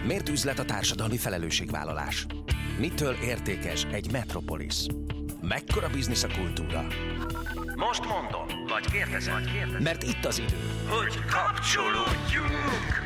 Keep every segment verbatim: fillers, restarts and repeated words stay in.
Miért üzlet a társadalmi felelősségvállalás? Mitől értékes egy metropolis? Mekkora biznisz a kultúra? Most mondom, vagy kérdezem, mert itt az idő, hogy kapcsolódjunk!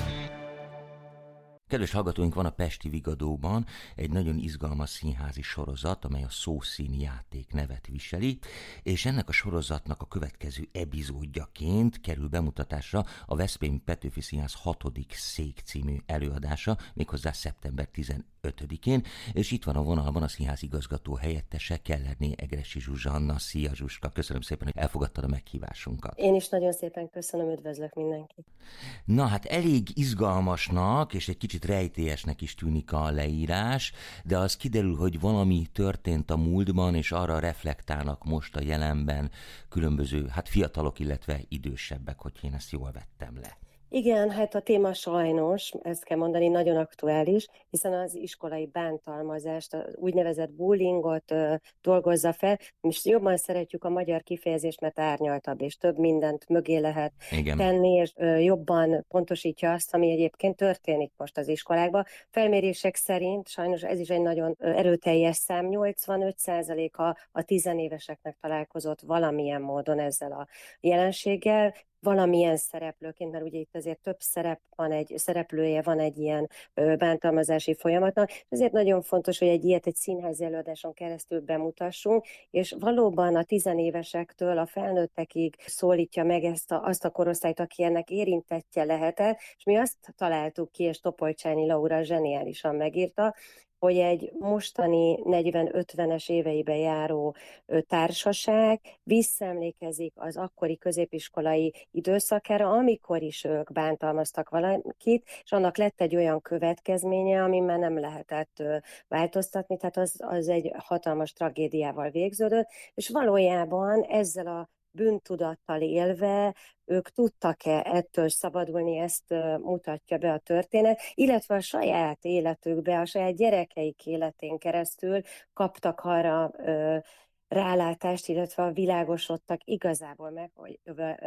Kedves hallgatóink, van a Pesti Vigadóban egy nagyon izgalmas színházi sorozat, amely a Szószín játék nevet viseli, és ennek a sorozatnak a következő epizódjaként kerül bemutatásra a Veszprémi Petőfi Színház hatodik szék című előadása, méghozzá szeptember tizenötödikén, és itt van a vonalban a színház igazgató helyettese, Kellerné Egressy Zsuzsanna. Szia Zsuska, köszönöm szépen, hogy elfogadtad a meghívásunkat. Én is nagyon szépen köszönöm, üdvözlök mindenkit. Na hát elég izgalmasnak és egy kicsit rejtélyesnek is tűnik a leírás, de az kiderül, hogy valami történt a múltban, és arra reflektálnak most a jelenben különböző, hát fiatalok, illetve idősebbek, hogy én ezt jól vettem le. Igen, hát a téma sajnos, ezt kell mondani, nagyon aktuális, hiszen az iskolai bántalmazást, az úgynevezett bullyingot ö, dolgozza fel. És jobban szeretjük a magyar kifejezést, mert árnyaltabb, és több mindent mögé lehet Igen. tenni, és ö, jobban pontosítja azt, ami egyébként történik most az iskolákban. Felmérések szerint, sajnos ez is egy nagyon erőteljes szám, nyolcvanöt százaléka a tizenéveseknek találkozott valamilyen módon ezzel a jelenséggel, valamilyen szereplőként, mert ugye itt azért több szerep van, egy szereplője van egy ilyen ö, bántalmazási folyamatnak, ezért nagyon fontos, hogy egy ilyet egy színházi előadáson keresztül bemutassunk, és valóban a tizenévesektől a felnőttekig szólítja meg ezt a, azt a korosztályt, aki ennek érintettje lehetett, és mi azt találtuk ki, és Topolcsányi Laura zseniálisan megírta, hogy egy mostani negyven-ötvenes éveibe járó társaság visszaemlékezik az akkori középiskolai időszakára, amikor is ők bántalmaztak valakit, és annak lett egy olyan következménye, ami már nem lehetett változtatni, tehát az, az egy hatalmas tragédiával végződött, és valójában ezzel a bűntudattal élve ők tudtak-e ettől szabadulni, ezt mutatja be a történet, illetve a saját életükbe, a saját gyerekeik életén keresztül kaptak arra ö, rálátást, illetve világosodtak igazából meg, hogy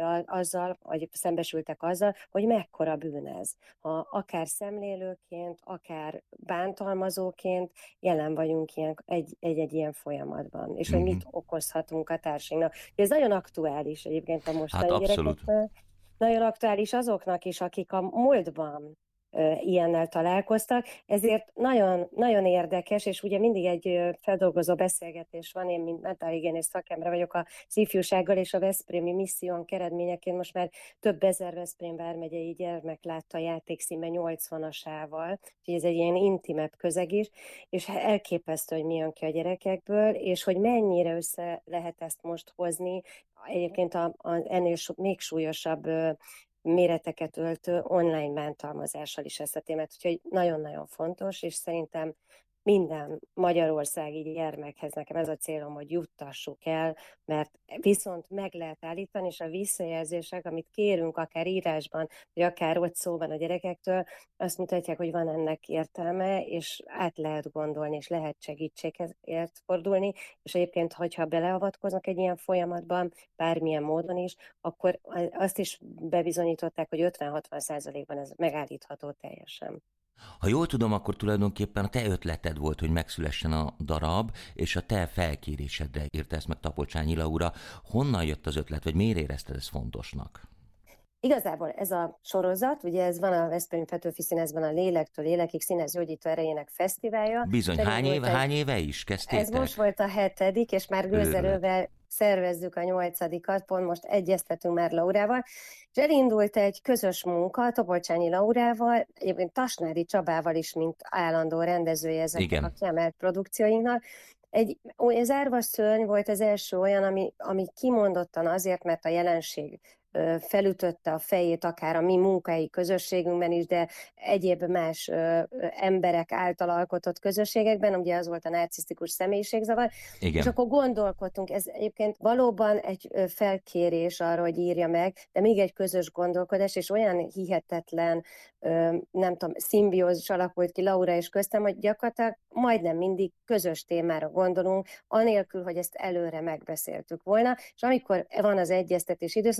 azzal, vagy szembesültek azzal, hogy mekkora bűn ez. Ha akár szemlélőként, akár bántalmazóként jelen vagyunk ilyen, egy, egy-egy ilyen folyamatban, és mm-hmm. hogy mit okozhatunk a társunknak. Ez nagyon aktuális egyébként a mostani hát gyerekeknek. Nagyon aktuális azoknak is, akik a múltban ilyennel találkoztak, ezért nagyon, nagyon érdekes, és ugye mindig egy feldolgozó beszélgetés van, én mint mentálhigiénész szakember vagyok az ifjúsággal, és a veszprémi missziónk eredményeként most már több ezer Veszprém vármegyei gyermek látta a játékszínben nyolcvanasával, úgyhogy ez egy ilyen intimebb közeg is, és elképesztő, hogy mi jön ki a gyerekekből, és hogy mennyire össze lehet ezt most hozni, egyébként a, a, ennél so, még súlyosabb méreteket öltő online bántalmazással is ezt a témát, úgyhogy nagyon-nagyon fontos, és szerintem minden magyarországi gyermekhez nekem ez a célom, hogy juttassuk el, mert viszont meg lehet állítani, és a visszajelzések, amit kérünk akár írásban, vagy akár ott szóban a gyerekektől, azt mutatják, hogy van ennek értelme, és át lehet gondolni, és lehet segítségért fordulni, és egyébként, hogyha beleavatkoznak egy ilyen folyamatban, bármilyen módon is, akkor azt is bebizonyították, hogy ötven-hatvan százalékban ez megállítható teljesen. Ha jól tudom, akkor tulajdonképpen a te ötleted volt, hogy megszülessen a darab, és a te felkérésedre írta ezt meg Topolcsányi Laura. Honnan jött az ötlet, vagy miért érezted ezt fontosnak? Igazából ez a sorozat, ugye ez van a Veszprémi Petőfi Színházban a Lélektől Lélekig színházgyógyító erejének fesztiválja. Bizony, hány éve, egy... hány éve is kezdtétek? Ez most volt a hetedik, és már gőzerővel szervezzük a nyolcadikat, pont most egyeztetünk már Laurával, és elindult egy közös munka Topolcsányi Laurával, egyébként Tasnádi Csabával is, mint állandó rendezője ezeknek Igen. a kiemelt produkcióinknak. Egy zárva szörny volt az első olyan, ami, ami kimondottan azért, mert a jelenség felütötte a fejét akár a mi munkai közösségünkben is, de egyéb más ö, emberek által alkotott közösségekben, ugye az volt a narcisztikus személyiségzavar, Igen. és akkor gondolkodtunk, ez egyébként valóban egy felkérés arra, hogy írja meg, de még egy közös gondolkodás, és olyan hihetetlen, ö, nem tudom, szimbiózis alakult ki Laura és köztem, hogy gyakorlatilag majdnem mindig közös témára gondolunk, anélkül, hogy ezt előre megbeszéltük volna, és amikor van az egyeztetés időszak, mind a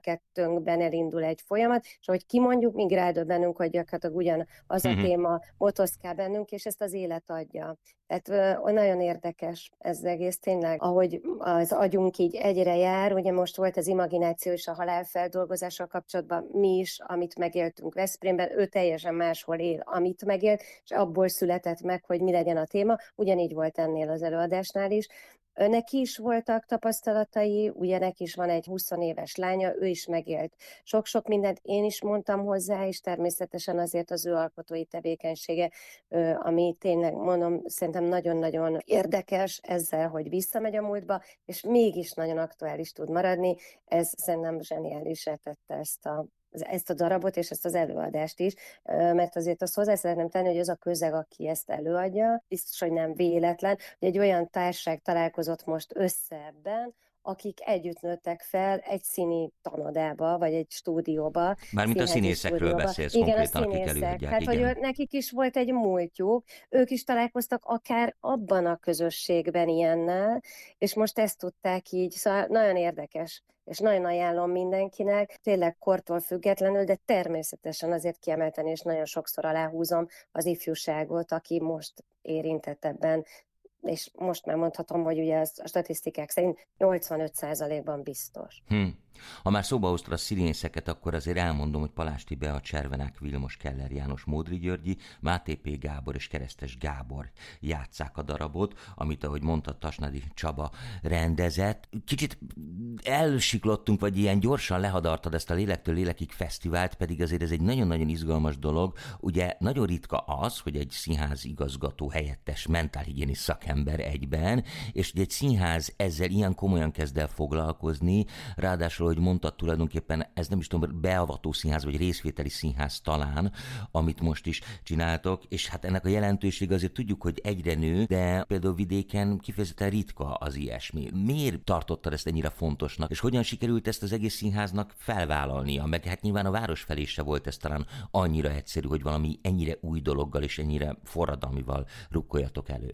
mindkettőnkben elindul egy folyamat, és ahogy kimondjuk, még rádöbbenünk, hogy gyakorlatilag ugyan az a téma motoszkál bennünk, és ezt az élet adja. Tehát ö, nagyon érdekes ez az egész tényleg, ahogy az agyunk így egyre jár, ugye most volt az imagináció és a halálfeldolgozással kapcsolatban mi is, amit megéltünk Veszprémben, ő teljesen máshol él, amit megélt, és abból született meg, hogy mi legyen a téma, ugyanígy volt ennél az előadásnál is. Neki is voltak tapasztalatai, ugye neki is van egy húsz éves lánya, ő is megélt sok-sok mindent, én is mondtam hozzá, és természetesen azért az ő alkotói tevékenysége, ami tényleg mondom, szerintem nagyon-nagyon érdekes ezzel, hogy visszamegy a múltba, és mégis nagyon aktuális tud maradni, ez szerintem zseniálisra tette ezt a ezt a darabot és ezt az előadást is, mert azért azt hozzá szeretném tenni, hogy az a közeg, aki ezt előadja, biztos, hogy nem véletlen, hogy egy olyan társaság találkozott most össze ebben, akik együtt nőttek fel egy színi tanodába, vagy egy stúdióba. Mármint a színészekről stúdióba. Beszélsz igen, konkrétan, a színészek. akik előadják. Hát, hogy nekik is volt egy múltjuk, ők is találkoztak akár abban a közösségben ilyennel, és most ezt tudták így, szóval nagyon érdekes, és nagyon ajánlom mindenkinek, tényleg kortól függetlenül, de természetesen azért kiemelten, és nagyon sokszor aláhúzom az ifjúságot, aki most érintett ebben, és most már mondhatom, hogy ugye a statisztikák szerint nyolcvanöt százalékban biztos. Hm. Ha már szóba hoztad a színészeket, akkor azért elmondom, hogy Palásti Bea, Cservenák Vilmos, Keller János, Módry Györgyi, Máté P. Gábor és Keresztes Gábor játsszák a darabot, amit, ahogy mondta, Tasnadi Csaba rendezett. Kicsit elsiklottunk, vagy ilyen gyorsan lehadartad ezt a Lélektől Lélekig fesztivált, pedig azért ez egy nagyon-nagyon izgalmas dolog. Ugye nagyon ritka az, hogy egy színház igazgató helyettes mentálhigiénis szakember egyben, és hogy egy színház ezzel ilyen komolyan kezd el foglalkozni, ráadásul, hogy mondtad, tulajdonképpen ez nem is tudom, beavató színház, vagy részvételi színház talán, amit most is csináltok, és hát ennek a jelentőség azért tudjuk, hogy egyre nő, de például vidéken kifejezetten ritka az ilyesmi. Miért tartottad ezt ennyire fontosnak, és hogyan sikerült ezt az egész színháznak felvállalnia? Meg hát nyilván a város felé se volt ez talán annyira egyszerű, hogy valami ennyire új dologgal és ennyire forradalmival rukkoljatok elő.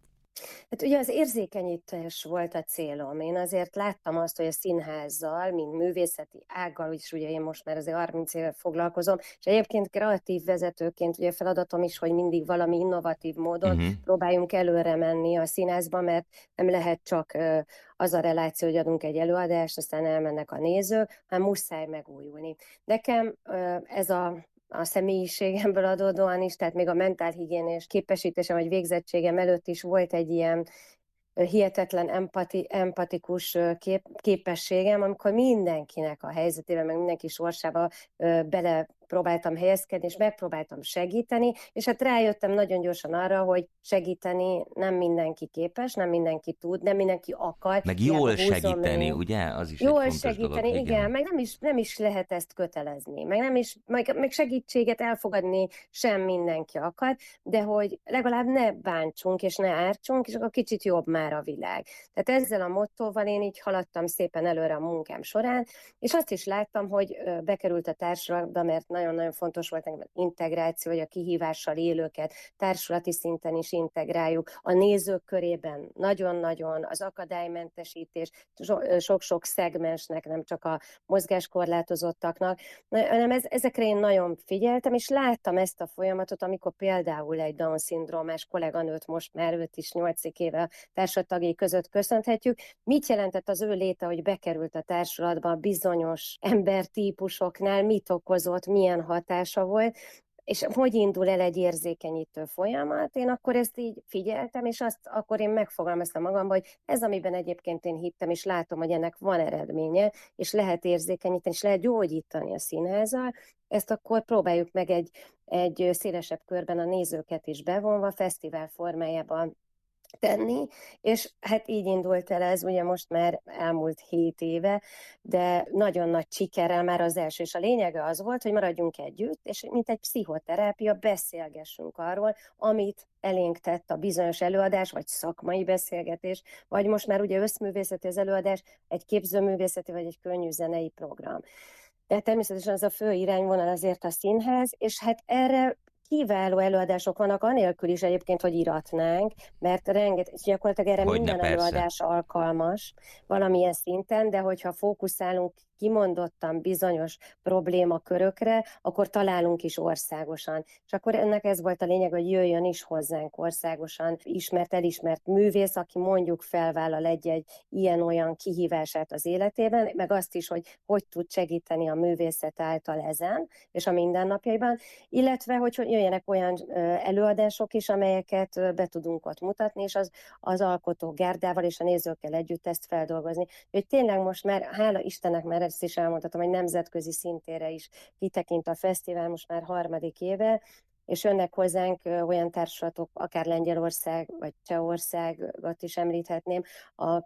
Hát ugye az érzékenyítés volt a célom. Én azért láttam azt, hogy a színházzal, mint művészeti ággal, úgyis ugye én most már azért harminc éve foglalkozom, és egyébként kreatív vezetőként ugye feladatom is, hogy mindig valami innovatív módon uh-huh. próbáljunk előre menni a színházba, mert nem lehet csak az a reláció, hogy adunk egy előadást, aztán elmennek a nézők, hanem muszáj megújulni. Nekem ez a a személyiségemből adódóan is, tehát még a mentálhigiénés képesítésem vagy végzettségem előtt is volt egy ilyen hihetetlen empati, empatikus kép, képességem, amikor mindenkinek a helyzetében, meg mindenki sorsába bele próbáltam helyezkedni, és megpróbáltam segíteni, és hát rájöttem nagyon gyorsan arra, hogy segíteni nem mindenki képes, nem mindenki tud, nem mindenki akar. Meg jól segíteni, én. Ugye? Az is jól egy fontos segíteni, dolog. igen, igen. Meg nem is, nem is lehet ezt kötelezni, meg nem is, meg, meg segítséget elfogadni sem mindenki akar, de hogy legalább ne bántsunk, és ne ártsunk, és akkor kicsit jobb már a világ. Tehát ezzel a mottóval én így haladtam szépen előre a munkám során, és azt is láttam, hogy bekerült a társadalomba, mert nagyon-nagyon fontos volt nekem az integráció, hogy a kihívással élőket társulati szinten is integráljuk. A nézők körében nagyon-nagyon az akadálymentesítés, sok-sok szegmensnek, nem csak a mozgáskorlátozottaknak, hanem ez, ezekre én nagyon figyeltem, és láttam ezt a folyamatot, amikor például egy Down-szindrómás kolléganőt most már őt is nyolc éve a társadalmi között köszönhetjük. Mit jelentett az ő léte, hogy bekerült a társulatba bizonyos embertípusoknál, mit okozott, milyen hatása volt, és hogy indul el egy érzékenyítő folyamat, én akkor ezt így figyeltem, és azt akkor én megfogalmaztam magamban, hogy ez, amiben egyébként én hittem, és látom, hogy ennek van eredménye, és lehet érzékenyíteni, és lehet gyógyítani a színházzal, ezt akkor próbáljuk meg egy, egy szélesebb körben a nézőket is bevonva, fesztivál formájában tenni, és hát így indult el ez, ugye most már elmúlt hét éve, de nagyon nagy sikerrel már az első, és a lényege az volt, hogy maradjunk együtt, és mint egy pszichoterápia beszélgessünk arról, amit elénk tett a bizonyos előadás, vagy szakmai beszélgetés, vagy most már ugye összművészeti az előadás, egy képzőművészeti, vagy egy könnyű zenei program. De természetesen az a fő irányvonal azért a színház, és hát erre kiváló előadások vannak, anélkül is egyébként, hogy iratnánk, mert rengeteg, gyakorlatilag erre Hogyne, minden persze. előadás alkalmas valamilyen szinten, de hogyha fókuszálunk kimondottan bizonyos problémakörökre, akkor találunk is országosan. És akkor ennek ez volt a lényeg, hogy jöjjön is hozzánk országosan ismert, elismert művész, aki mondjuk felvállal egy-egy ilyen-olyan kihívását az életében, meg azt is, hogy hogy tud segíteni a művészet által ezen, és a mindennapjaiban, illetve, hogy jöjjenek olyan előadások is, amelyeket be tudunk ott mutatni, és az, az alkotó gárdával és a nézőkkel együtt ezt feldolgozni. Hogy tényleg most már, hála Istennek, már ezt is elmondhatom, hogy nemzetközi szintére is kitekint a fesztivál most már harmadik éve, és jönnek hozzánk olyan társulatok, akár Lengyelország, vagy Csehországot is említhetném, a,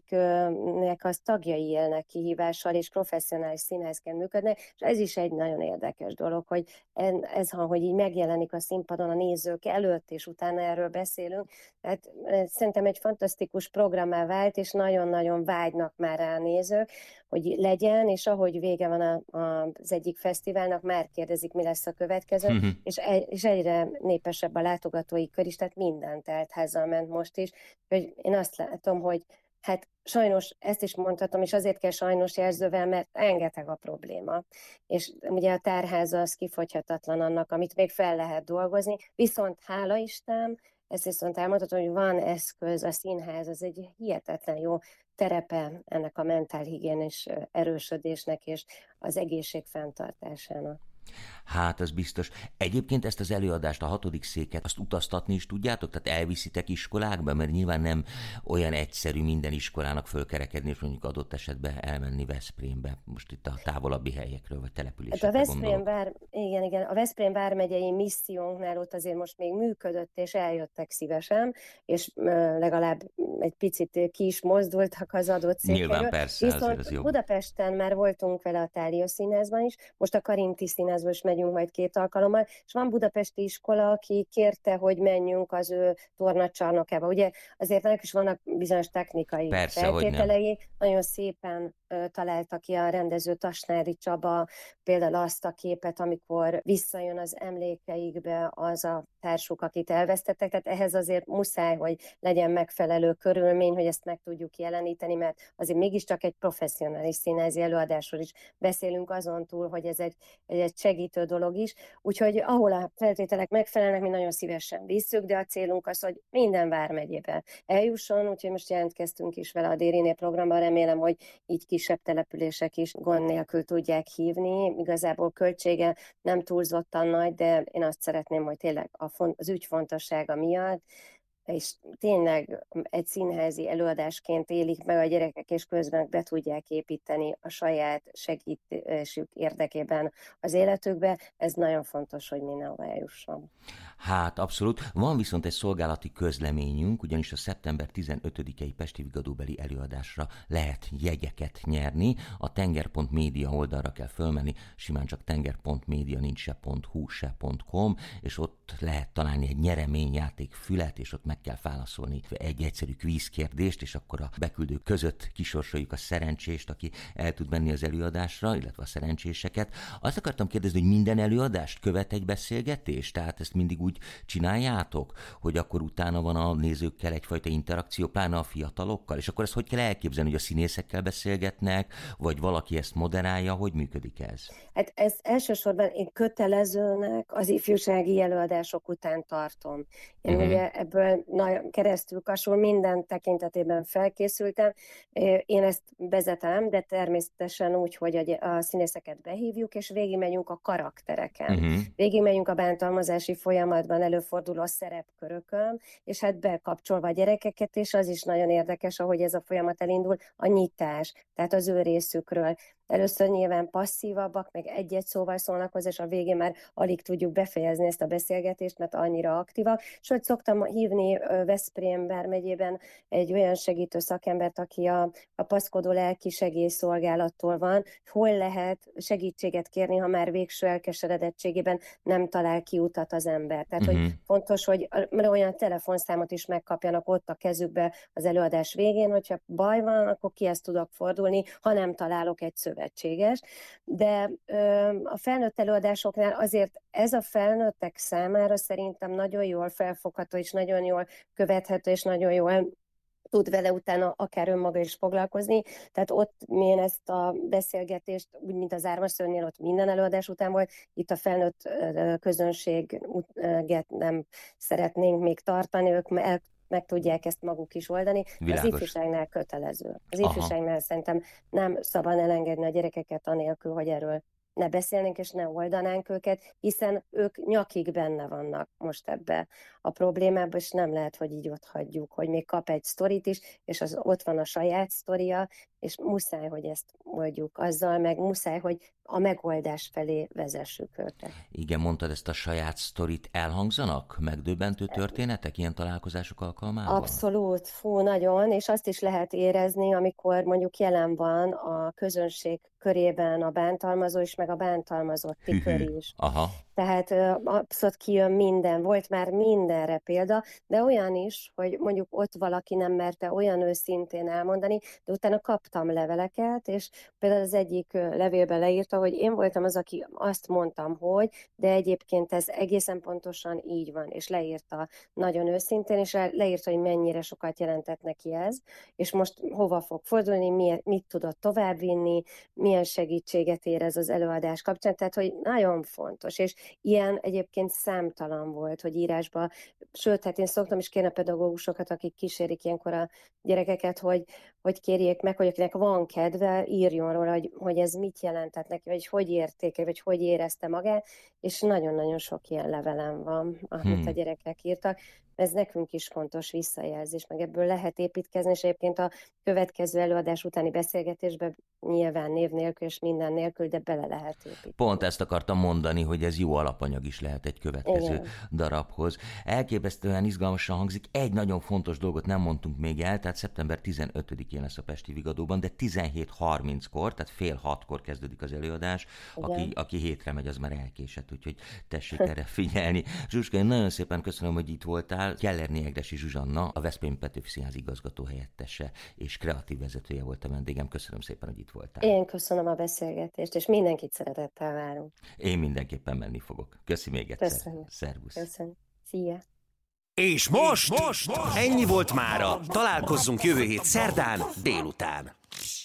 akiknek az tagjai élnek kihívással, és professzionális színészként működnek, és ez is egy nagyon érdekes dolog, hogy ez, hogy így megjelenik a színpadon a nézők előtt, és utána erről beszélünk. Tehát szerintem egy fantasztikus programmá vált, és nagyon-nagyon vágynak már rá a nézők, hogy legyen, és ahogy vége van a, a, az egyik fesztiválnak, már kérdezik, mi lesz a következő, mm-hmm. és, egy, és egyre népesebb a látogatói kör is, tehát minden teltházzal ment most is, hogy én azt látom, hogy hát sajnos ezt is mondhatom, és azért kell sajnos jelzővel, mert rengeteg a probléma. És ugye a tárháza az kifogyhatatlan annak, amit még fel lehet dolgozni, viszont hála Isten, ezt viszont elmondhatom, hogy van eszköz, a színház, az egy hihetetlen jó terepe ennek a mentálhigiénés erősödésnek és az egészség fenntartásának. Hát, az biztos. Egyébként ezt az előadást, a hatodik széket, azt utaztatni is tudjátok? Tehát elviszitek iskolákba? Mert nyilván nem olyan egyszerű minden iskolának fölkerekedni, és mondjuk adott esetben elmenni Veszprémbe. Most itt a távolabbi helyekről, vagy településekre hát a Veszprém gondolok. vár, igen, igen. A Veszprém vármegyei missziónknál ott azért most még működött, és eljöttek szívesen, és legalább egy picit ki is mozdultak az adott székhelyről. Nyilván persze, viszont az jó. Budapesten már voltunk vele a Thália Színházban is, most a Karinti Színházban is megyünk majd két alkalommal, és van budapesti iskola, aki kérte, hogy menjünk az ő tornacsarnokába. Ugye azért ennek is vannak bizonyos technikai persze, feltételei. Nagyon szépen uh, találta ki a rendező Tasnári Csaba például azt a képet, amikor visszajön az emlékeikbe az a társuk, akit elvesztettek. Tehát ehhez azért muszáj, hogy legyen megfelelő körülmény, hogy ezt meg tudjuk jeleníteni, mert azért mégiscsak egy professzionális színházi előadásról is beszélünk, azon túl, hogy ez egy, egy segítő dolog is. Úgyhogy ahol a feltételek megfelelnek, mi nagyon szívesen visszük, de a célunk az, hogy minden vármegyébe eljusson, úgyhogy most jelentkeztünk is vele a Dériné programban, remélem, hogy így kisebb települések is gond nélkül tudják hívni. Igazából költsége nem túlzottan nagy, de én azt szeretném, hogy tényleg a font, az ügy fontossága miatt, és tényleg egy színházi előadásként élik meg a gyerekek, és közben be tudják építeni a saját segítésük érdekében az életükbe. Ez nagyon fontos, hogy mindenhol eljusson. Hát abszolút. Van viszont egy szolgálati közleményünk, ugyanis a szeptember tizenötödikei Pesti Vigadóbeli előadásra lehet jegyeket nyerni. A tenger pont média oldalra kell fölmenni, simán csak tenger pont média, nincs se .hu, se .com, és ott lehet találni egy nyereményjáték fület, és ott meg kell válaszolni egy egyszerű kvízkérdést, és akkor a beküldők között kisorsoljuk a szerencsést, aki el tud menni az előadásra, illetve a szerencséseket. Azt akartam kérdezni, hogy minden előadást követ egy beszélgetés? Tehát ezt mindig úgy csináljátok, hogy akkor utána van a nézőkkel egyfajta interakció, pláne a fiatalokkal, és akkor ezt hogy kell elképzelni, hogy a színészekkel beszélgetnek, vagy valaki ezt moderálja, hogy működik ez? Hát ez elsősorban én kötelezőnek az ifjúsági előadások után tartom. Én uh-huh. ugye ebből na, keresztül kasul minden tekintetében felkészültem. Én ezt vezetem, de természetesen úgy, hogy a, a színészeket behívjuk, és végigmegyünk a karaktereken. Uh-huh. Végigmegyünk a bántalmazási folyamatban előforduló szerepkörökön, és hát bekapcsolva a gyerekeket, és az is nagyon érdekes, ahogy ez a folyamat elindul, a nyitás, tehát az ő részükről. Először nyilván passzívabbak, meg egy-egy szóval szólnak hozzá, és a végén már alig tudjuk befejezni ezt a beszélgetést, mert annyira aktívak. Sőt, szoktam hívni Veszprém vármegyében egy olyan segítő szakembert, aki a, a Paszkodó Lelki Segélyszolgálattól van, hol lehet segítséget kérni, ha már végső elkeseredettségében nem talál kiutat az ember. Tehát, uh-huh. hogy fontos, hogy olyan telefonszámot is megkapjanak ott a kezükbe az előadás végén, hogyha baj van, akkor kihez tudok fordulni, ha nem találok egy szöveget. nevetséges, de ö, a felnőtt előadásoknál azért ez a felnőttek számára szerintem nagyon jól felfogható, és nagyon jól követhető, és nagyon jól tud vele utána akár önmaga is foglalkozni. Tehát ott én ezt a beszélgetést, úgy, mint az Ármaszörnynél, ott minden előadás után volt, itt a felnőtt közönséget nem szeretnénk még tartani, ők el meg tudják ezt maguk is oldani. Világos. Az ifjúságnál kötelező. Az ifjúságnál szerintem nem szabad elengedni a gyerekeket anélkül, hogy erről ne beszélnénk és ne oldanánk őket, hiszen ők nyakig benne vannak most ebbe a problémába, és nem lehet, hogy így ott hagyjuk, hogy még kap egy sztorit is, és az ott van a saját sztoria, és muszáj, hogy ezt oldjuk azzal, meg muszáj, hogy a megoldás felé vezessük őket. Igen, mondtad ezt a saját sztorit, elhangzanak megdöbbentő történetek ilyen találkozások alkalmával? Abszolút, fú, nagyon, és azt is lehet érezni, amikor mondjuk jelen van a közönség körében a bántalmazó is, meg a bántalmazotti kör is. Aha. Tehát abszolút kijön minden, volt már mindenre példa, de olyan is, hogy mondjuk ott valaki nem merte olyan őszintén elmondani, de utána kaptam leveleket, és például az egyik levélben leírta, hogy én voltam az, aki azt mondtam, hogy, de egyébként ez egészen pontosan így van, és leírta nagyon őszintén, és leírta, hogy mennyire sokat jelentett neki ez, és most hova fog fordulni, mit tudott továbbvinni, milyen segítséget érez az előadás kapcsán, tehát hogy nagyon fontos, és ilyen egyébként számtalan volt, hogy írásba, sőt, hát én szoktam is kérni a pedagógusokat, akik kísérik ilyenkor a gyerekeket, hogy, hogy kérjék meg, hogy akinek van kedve, írjon róla, hogy, hogy ez mit jelentett neki, vagy hogy értékel, vagy hogy érezte magát, és nagyon-nagyon sok ilyen levelem van, amit hmm. a gyerekek írtak. Ez nekünk is fontos visszajelzés, meg ebből lehet építkezni, és egyébként a következő előadás utáni beszélgetésben nyilván név nélkül és minden nélkül, de bele lehet építeni. Pont ezt akartam mondani, hogy ez jó alapanyag is lehet egy következő Igen. darabhoz. Elképesztően izgalmasan hangzik. Egy nagyon fontos dolgot nem mondtunk még el, tehát szeptember tizenötödikén lesz a Pesti Vigadóban, de tizenhét harminckor, tehát fél hatkor kezdődik az előadás. Aki, aki hétre megy, az már elkésett, úgyhogy tessék erre figyelni. Zsuzska, én nagyon szépen köszönöm, hogy itt voltál. Kellerné Egressy Zsuzsanna, a Veszprém Petőfi Színház igazgató helyettese és kreatív vezetője volt a vendégem. Köszönöm szépen, hogy itt voltál. Én köszönöm a beszélgetést, és mindenkit szeretettel várunk. Én mindenképpen menni fogok. Köszi még egyszer. Köszönöm. Szervusz. Köszönöm. Szia. És most, most, most ennyi volt mára. Találkozzunk jövő hét szerdán délután.